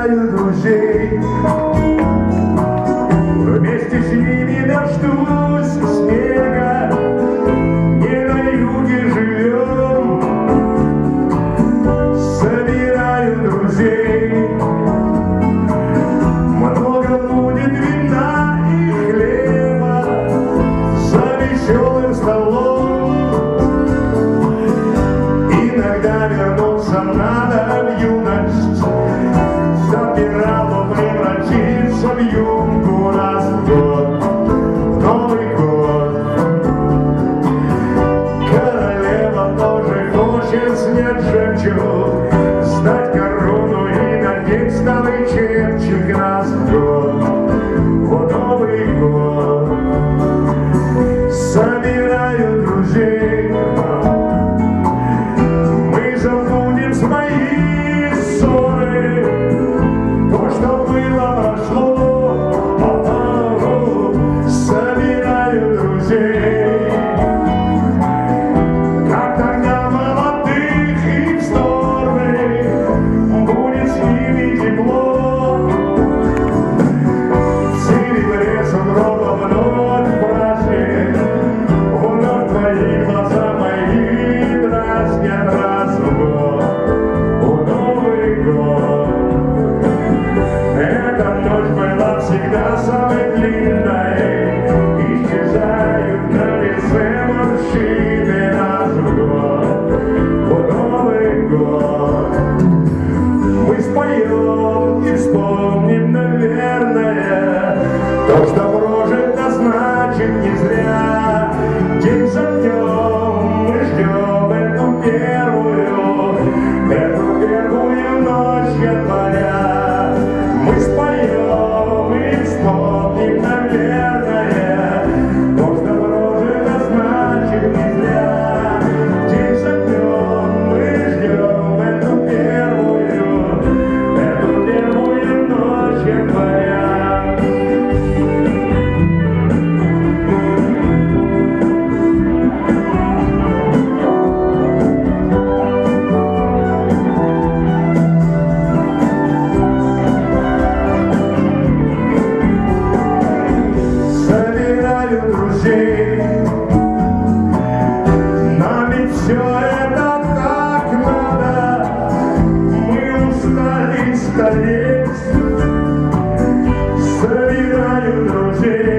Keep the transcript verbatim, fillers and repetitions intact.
собираю друзей, вместе с ними дождусь снега, не на юге живем. Собираю друзей, много будет вина и хлеба за веселым столом. Иногда вернуться надо в юность, забирало превратиться в юнку раз в год, в Новый год. Королева тоже хочет снять жемчуг, сдать корону и надеть старый чепчик раз в год, в Новый год. Собираю друзей, мы забудем свои ссоры, то, что было, прошло. Собираю друзей, как тогда молодых и вздорных, будет с ними тепло. В серебре сугроба вновь праздник, вновь твои глаза мои дразнят раз в год, в Новый год. Эта ночь была всегда самой длинной, исчезают на лице морщины раз в год, в Новый год. Мы споем и вспомним, наверное, то, что прожито, значит не зря. День за днем мы ждем эту первую, эту первую ночь января. Мы споем и вспомним, наверное, то, что прожито, значит не зря. День за днем мы ждем эту первую, эту первую ночь января. Собираю друзей, нам ведь все это так надо, мы устали стареть. Собираю друзей.